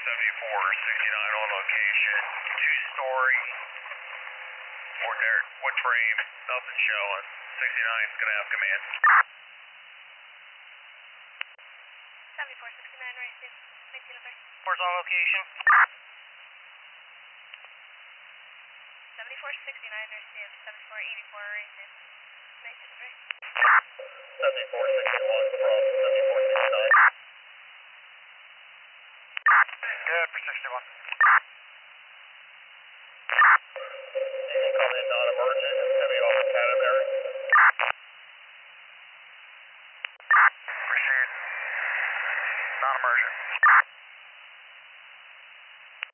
7469 on location. Two-story. Or there. Wood frame. Nothing showing. 69 is going to have command. 7469, right, Sim. 19 over. Where's on location? 7469, right, Sim. 7484, right, Sim. 19 over. 7461 from 7469. Good for 61.